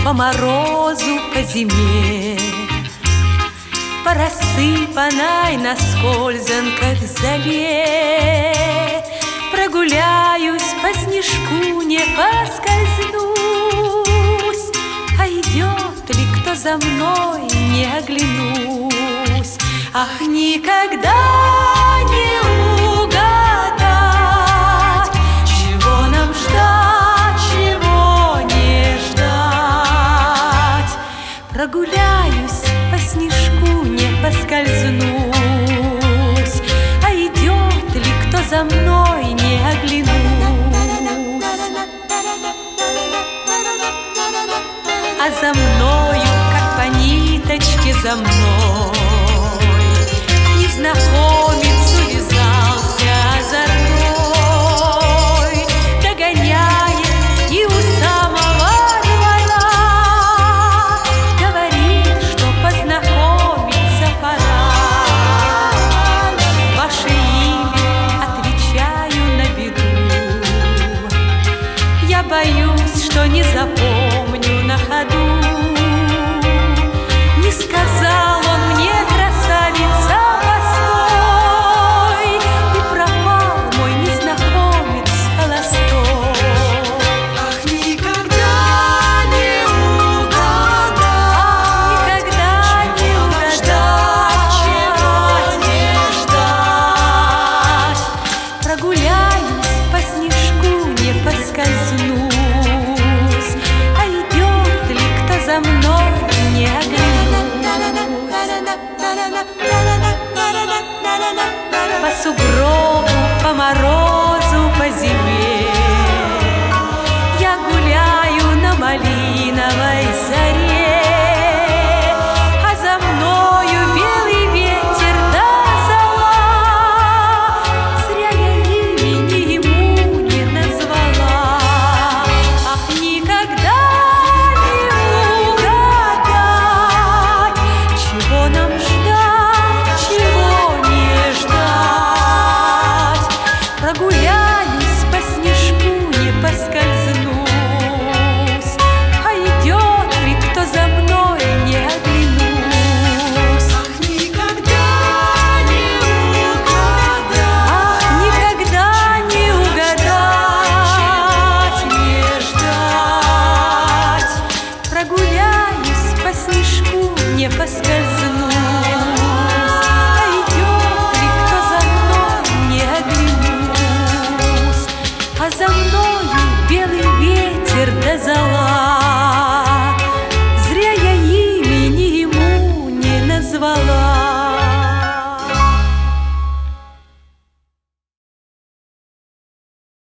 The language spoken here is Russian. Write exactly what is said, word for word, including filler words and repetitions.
по морозу, по зиме, по рассыпанной на скользанках зале. Прогуляюсь по снежку, не поскользнусь, а идет ли кто за мной, не оглянусь. Ах, никогда не угадать, чего нам ждать, чего не ждать. Прогуляюсь по снежку, не поскользнусь, а идет ли кто за мной, не оглянусь. А за мною, как по ниточке за мной, незнакомец увязался озорной, догоняет и у самого двора говорит, что познакомиться пора. Ваше имя, отвечаю на беду, я боюсь, что не запомню на ходу. Не сказал он мне, красавица, постой, и пропал мой незнакомец холостой. Ах, никогда не угадать, никогда не угадать, чего не ждать. Прогуляюсь по снежку, не поскользнусь, а идет ли кто за мной, не оглянусь. По сугробу